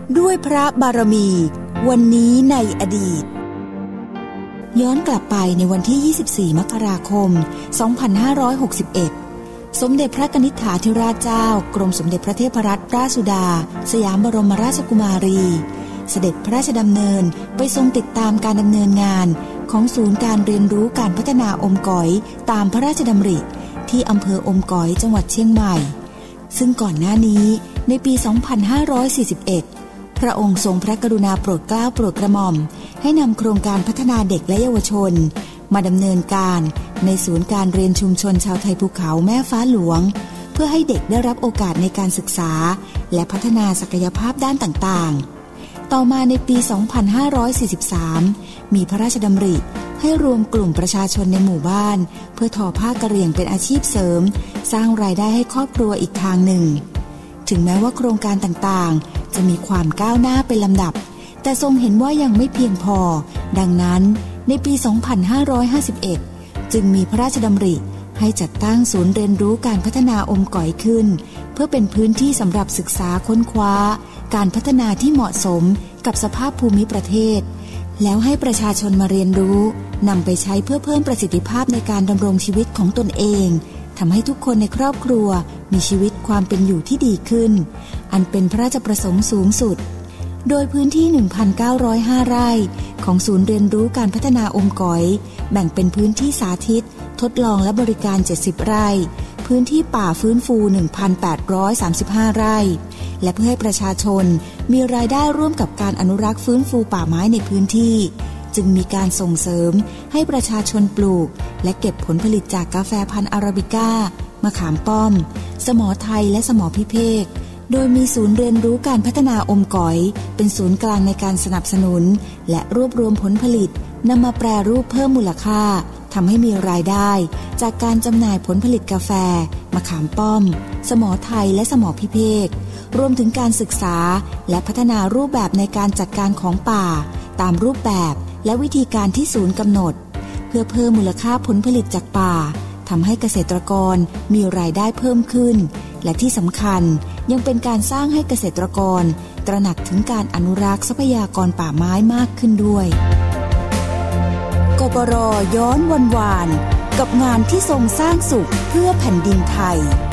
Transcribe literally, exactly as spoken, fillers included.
ด้วยพระบารมีวันนี้ในอดีตย้อนกลับไปในวันที่ยี่สิบสี่มกราคมสองพันห้าร้อยหกสิบเอ็ดสมเด็จพระกนิษฐาธิราชเจ้ากรมสมเด็จพระเทพรัตนราชสุดาสยามบรมราชกุมารีเสด็จพระราชดำเนินไปทรงติดตามการดำเนินงานของศูนย์การเรียนรู้การพัฒนาอมก๋อยตามพระราชดำริที่อำเภออมก๋อยจังหวัดเชียงใหม่ซึ่งก่อนหน้านี้ในปีสองพันห้าร้อยสี่สิบเอ็ดพระองค์ทรงพระกรุณาโปรดเกล้าโปรดกระหม่อมให้นำโครงการพัฒนาเด็กและเยาวชนมาดำเนินการในศูนย์การเรียนชุมชนชาวไทยภูเขาแม่ฟ้าหลวงเพื่อให้เด็กได้รับโอกาสในการศึกษาและพัฒนาศักยภาพด้านต่างๆต่อมาในปีสองพันห้าร้อยสี่สิบสามมีพระราชดำริให้รวมกลุ่มประชาชนในหมู่บ้านเพื่อทอผ้ากะเหรี่ยงเป็นอาชีพเสริมสร้างรายได้ให้ครอบครัวอีกทางหนึ่งถึงแม้ว่าโครงการต่างๆจะมีความก้าวหน้าเป็นลำดับแต่ทรงเห็นว่ายังไม่เพียงพอดังนั้นในปีสองพันห้าร้อยห้าสิบเอ็ดจึงมีพระราชดำริให้จัดตั้งศูนย์เรียนรู้การพัฒนาอมก๋อยขึ้นเพื่อเป็นพื้นที่สำหรับศึกษาค้นคว้าการพัฒนาที่เหมาะสมกับสภาพภูมิประเทศแล้วให้ประชาชนมาเรียนรู้นำไปใช้เพื่อเพิ่มประสิทธิภาพในการดำรงชีวิตของตนเองทำให้ทุกคนในครอบครัวมีชีวิตความเป็นอยู่ที่ดีขึ้นอันเป็นพระราชประสงค์สูงสุดโดยพื้นที่ หนึ่งพันเก้าร้อยห้า ไร่ของศูนย์เรียนรู้การพัฒนาอมก๋อยแบ่งเป็นพื้นที่สาธิตทดลองและบริการเจ็ดสิบไร่พื้นที่ป่าฟื้นฟู หนึ่งพันแปดร้อยสามสิบห้า ไร่และเพื่อให้ประชาชนมีรายได้ร่วมกับการอนุรักษ์ฟื้นฟูป่าไม้ในพื้นที่จึงมีการส่งเสริมให้ประชาชนปลูกและเก็บผลผลิตจากกาแฟพันธุ์อาราบิก้ามะขามป้อมสมอไทยและสมอพิเภกโดยมีศูนย์เรียนรู้การพัฒนาอมก๋อยเป็นศูนย์กลางในการสนับสนุนและรวบรวมผลผลิตนำมาแปรรูปเพิ่มมูลค่าทำให้มีรายได้จากการจำหน่ายผลผลิตกาแฟมะขามป้อมสมอไทยและสมอพิเภกรวมถึงการศึกษาและพัฒนารูปแบบในการจัดการของป่าตามรูปแบบและวิธีการที่ศูนย์กำหนดเพื่อเพิ่มมูลค่าผลผลิตจากป่าทำให้เกษตรกรมีรายได้เพิ่มขึ้นและที่สำคัญยังเป็นการสร้างให้เกษตรกรตระหนักถึงการอนุรักษ์ทรัพยากรป่าไม้มากขึ้นด้วยกปร.ย้อนวันวานกับงานที่ทรงสร้างสุขเพื่อแผ่นดินไทย